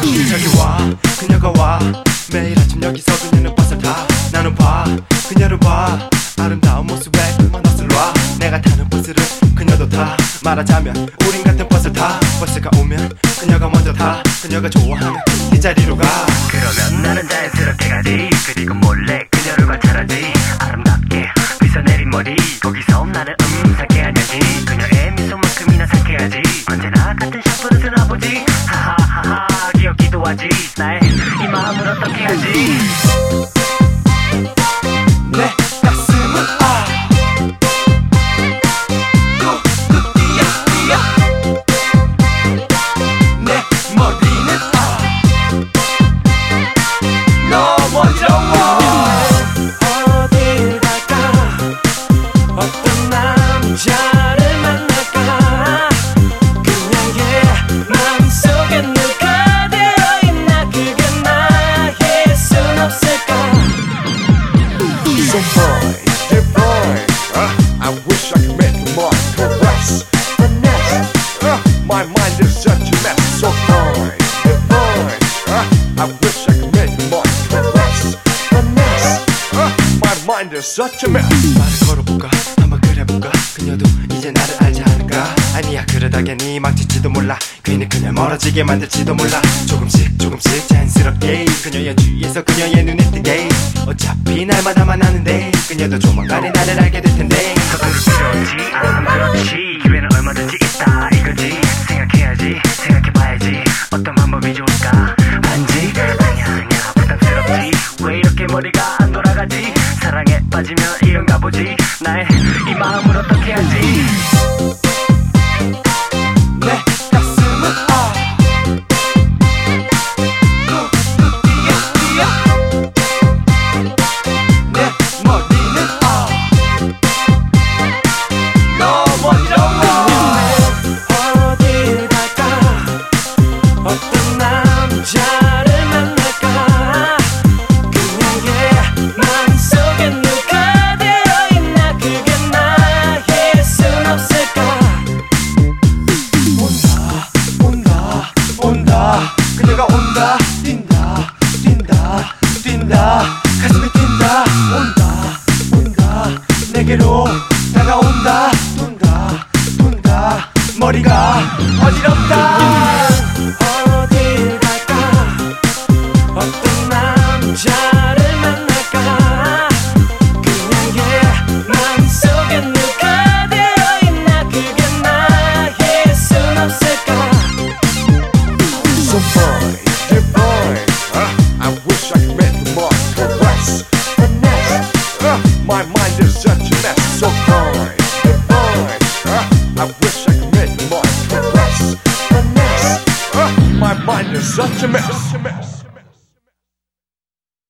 저기 와 그녀가 와 매일 아침 여기서 그녀는 버스를 타 나는 봐 그녀를 봐 아름다운 모습에 얼마나 슬와 내가 타는 버스를 그녀도 타 말하자면 우린 같은 버스를 타 버스가 오면 그녀가 먼저 타 그녀가 좋아하면 이 자리로 가 그러면 나는 자연스럽게 가지 그리고 몰래 그녀를 관찰하지 아름답게 빗어내린 머리 거기서 나는 상쾌하냐지 그녀의 미소만큼이나 상쾌하지 언제나 같은 샴푸를 쓰나보지 하하하하 귀엽기도 하지 나의 이 마음을 어떻게 하지 내 가슴은 뚝뚝 뛰어 뛰어 내 머리는 너무 좋아 어딜 갈까 어떤 남자를 만날까 그녀의 마음속에 누가 되어있나 그게 나일 순 없을까 So fine, divine. I wish I could make you mine. Caress, finesse. My mind is such a mess. So fine, divine. I wish I could make you mine. Caress, finesse. My mind is such a mess. 말을 걸어볼까 한번 그래볼까 그녀도 이제 나를 알지 않을까 아니야 그러다가니 망칠지도 몰라 괜히 그녀 멀어지게 만들지도 몰라 조금씩 조금씩 자연스럽게 그녀의 주위에서 그녀의 눈에 띄게 어차피 날마다만 하는데 그녀도 조만간에 나를 알게 될 텐데 서두를 필요 없지 그렇지 기회는 얼마든지 있다 이거지 생각해야지 생각해봐야지 어떤 방법이 좋을까 안지 아니야 부담스럽지 왜 이렇게 머리가 안 돌아가지 사랑에 빠지면 이런가 보지 나의 이 마음을 어떻게 하지 내 가슴은 뚝뚝 뛰어 뛰어 내 머리는 너무 좋아 어딜 갈까 어떤 남자를 만날까 그녀의 마음속에 누가 되어있나 그게 나일 순 없을까 온다 그녀가 온다 뛴다 가슴이 뛴다 온다 내게로 다가온다 둔다 머리가 어지럽다 어딜 갈까 어떤 남자를 만날까 그녀의 마음속에 누가 되어있나 그게 나일 순 없을까 So fine,